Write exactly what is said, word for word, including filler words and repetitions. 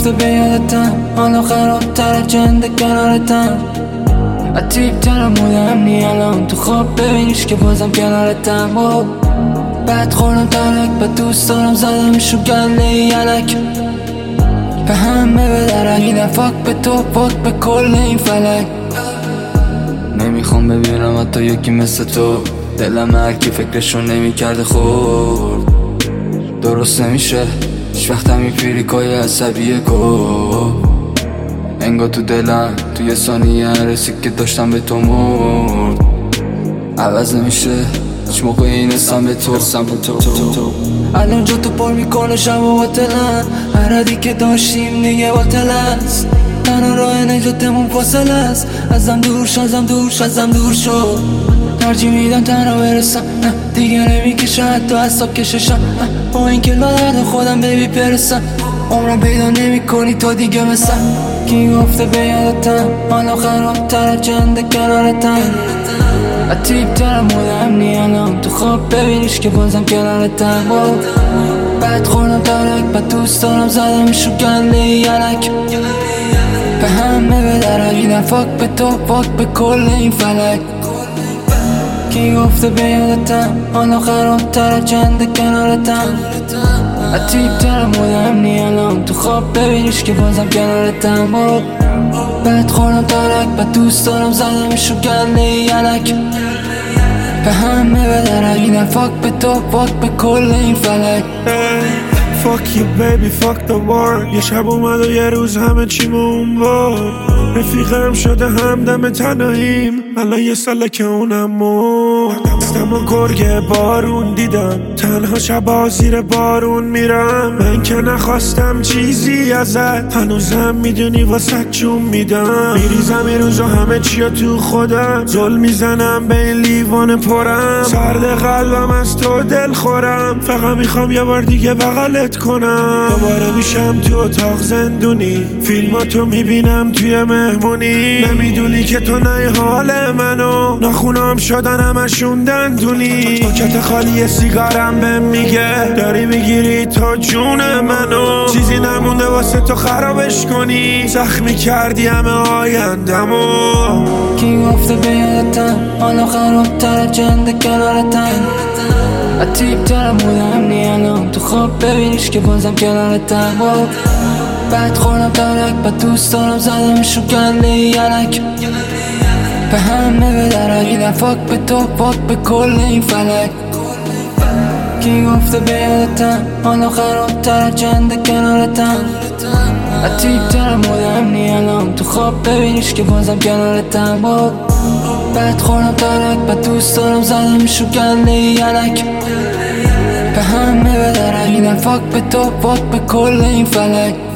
افته به یادتم، حالا خرابتر جنده کنارتم. عتیب ترم بودم نی الان تو خواب ببینیش که بازم کنارتم. و بعد خوردم ترک بعد دوست دارم زدمشو گله یلک به همه به درک. میدم فاک به تو فاک به کل این فلک. نمیخوام ببینم حتی یکی مثل تو. دلم هرکی فکرشو نمیکرده خورد. درست نمیشه هیچ وقت همین پیریکای عصبیه کو. انگار تو دلم تو یه ثانیه رسی که داشتم به تو مرد. عوض نمیشه هیچ موقع این اسم به تو. الان جا تو پر میکنه شب و باطلن. هر حدی که داشتیم دیگه باطل است. تنها راه نجاتمون فاصله است. ازم دور شو ازم دور شو ازم دور شو. ترجیح میدم تنها برسم نه دیگه نمیکشه حتی حساب کششم. با این که لادرد خودم بیبی پرسم. عمرم پیدا نمی کنی تو دیگه مثل کی گفته به یادتم، حالا خرابتر جنده کنارتم. عتیب ترم بودم نی الان تو خواب ببینیش که بازم کنارتم. بعد خوردم ترک بعد دوست دارم زدمشو گله یلک به همه به درک. میدم فاک به تو فاک به کل این فلک. کی گفته به یادتم، حالا خرابتر جنده کنارتم. عتیب ترم بودم نی الان تو خواب ببینیش که بازم کنارتم. بعد خوردم ترک بعد دوست دارم زدمشو گله یلک به همه به درک. میدم فاک به تو فاک به کل این فلک. Fuck you baby fuck the world. یه شب اومد و یه روز همه چیمون بود. رفیقم شده همدم تنهاییم. الان یه ساله که اونم مرد. دستم و گرگ بارون دیدم. تنها شبا زیر بارون میرم. من که نخواستم چیزی ازت. هنوزم میدونی واسه جون میدم. میریزم این روزو همه چیا تو خودم. زل میزنم به این لیوان پرم. سرد قلبم از تو دل خورم. فقط میخوام یه بار دیگه بغلت کنم. دوباره میشم تو اتاق زندونی. فیلماتو میبینم توی مهمونی. نمیدونی که تو نه حال منو. ناخونام شدن همشون دندونی. پاکت خالی سیگارم بهم میگه داری میگیری تو جون منو. چیزی نمونده واسه تو خرابش کنی. زخمی کردی همه آیندمو. کی گفته به یادتم، حالا خرابتر جنده کنارتم. عتیب ترم بودم نی الان تو خواب ببینیش که بازم کنارتم. بعد خوردم ترک بعد دوست دارم زدمشو گله یلک به همه به درک. میدم فاک به تو فاک به کل این فلک. کی گفته به یادتم، حالا خرابتر جنده کنارتم. عتیب ترم بودم نی الان تو خواب ببینیش که بازم کنارتم. بعد خوردم ترک بعد دوست دارم زدمشو گله یلک به همه به درک. میدم فاک به تو فاک به کل این فلک.